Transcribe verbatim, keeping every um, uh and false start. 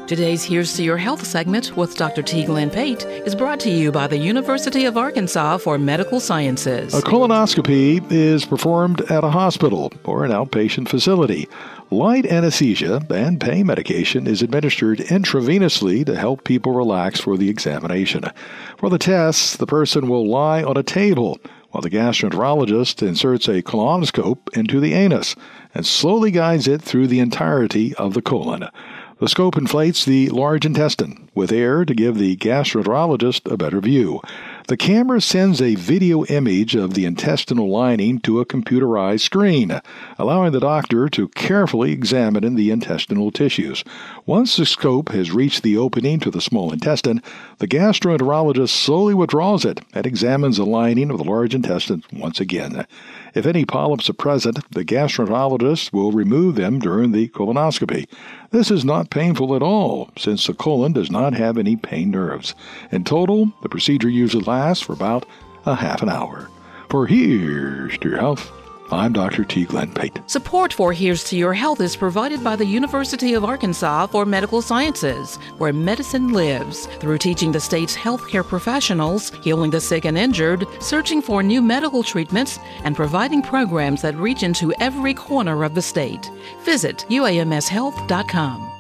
Today's Here's to Your Health segment with Doctor T. Glenn Pate is brought to you by the University of Arkansas for Medical Sciences. A colonoscopy is performed at a hospital or an outpatient facility. Light anesthesia and pain medication is administered intravenously to help people relax for the examination. For the tests, the person will lie on a table while the gastroenterologist inserts a colonoscope into the anus and slowly guides it through the entirety of the colon. The scope inflates the large intestine with air to give the gastroenterologist a better view. The camera sends a video image of the intestinal lining to a computerized screen, allowing the doctor to carefully examine the intestinal tissues. Once the scope has reached the opening to the small intestine, the gastroenterologist slowly withdraws it and examines the lining of the large intestine once again. If any polyps are present, the gastroenterologist will remove them during the colonoscopy. This is not painful at all, since the colon does not have any pain nerves. In total, the procedure usually lasts for about a half an hour. For Here's to Your Health, I'm Doctor T. Glenn Pate. Support for Here's to Your Health is provided by the University of Arkansas for Medical Sciences, where medicine lives, through teaching the state's healthcare professionals, healing the sick and injured, searching for new medical treatments, and providing programs that reach into every corner of the state. Visit U A M S health dot com.